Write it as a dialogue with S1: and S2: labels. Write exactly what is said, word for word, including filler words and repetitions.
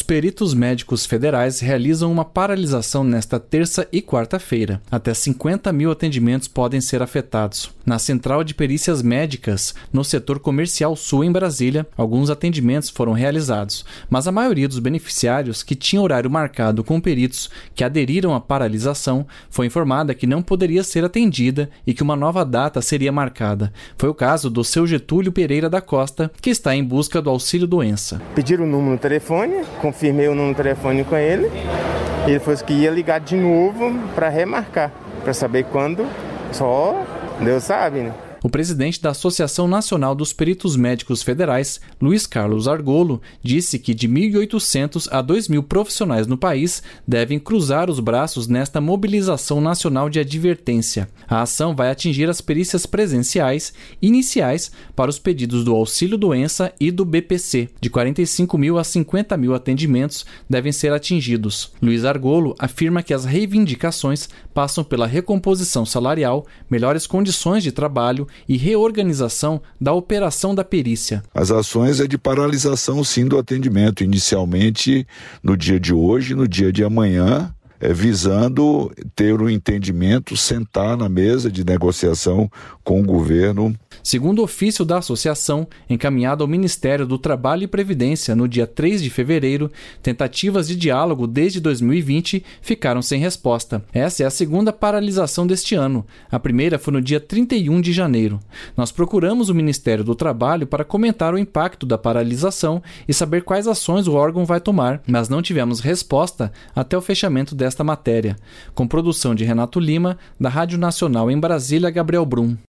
S1: peritos médicos federais realizam uma paralisação nesta terça e quarta-feira. Até cinquenta mil atendimentos podem ser afetados. Na Central de Perícias Médicas, no setor comercial sul em Brasília, alguns atendimentos foram realizados, mas a maioria dos beneficiários que tinham horário marcado com peritos que aderiram à paralisação foi informada que não poderia ser atendida e que uma nova data seria marcada. Foi o caso do seu Getúlio Pereira da Costa, que está em busca do auxílio-doença.
S2: Pediram o número no telefone, confirmei o número no telefone com ele, ele falou que ia ligar de novo para remarcar, para saber quando, só Deus sabe, né?
S1: O presidente da Associação Nacional dos Peritos Médicos Federais, Luiz Carlos Argolo, disse que de mil e oitocentos a dois mil profissionais no país devem cruzar os braços nesta mobilização nacional de advertência. A ação vai atingir as perícias presenciais iniciais para os pedidos do auxílio-doença e do B P C. De quarenta e cinco mil a cinquenta mil atendimentos devem ser atingidos. Luiz Argolo afirma que as reivindicações passam pela recomposição salarial, melhores condições de trabalho e reorganização da operação da perícia.
S3: As ações é de paralisação, sim, do atendimento, inicialmente no dia de hoje, no dia de amanhã, é, visando ter um entendimento, sentar na mesa de negociação com o governo.
S1: Segundo o ofício da associação, encaminhado ao Ministério do Trabalho e Previdência no dia três de fevereiro, tentativas de diálogo desde dois mil e vinte ficaram sem resposta. Essa é a segunda paralisação deste ano. A primeira foi no dia trinta e um de janeiro. Nós procuramos o Ministério do Trabalho para comentar o impacto da paralisação e saber quais ações o órgão vai tomar, mas não tivemos resposta até o fechamento desta matéria. Com produção de Renato Lima, da Rádio Nacional em Brasília, Gabriel Brum.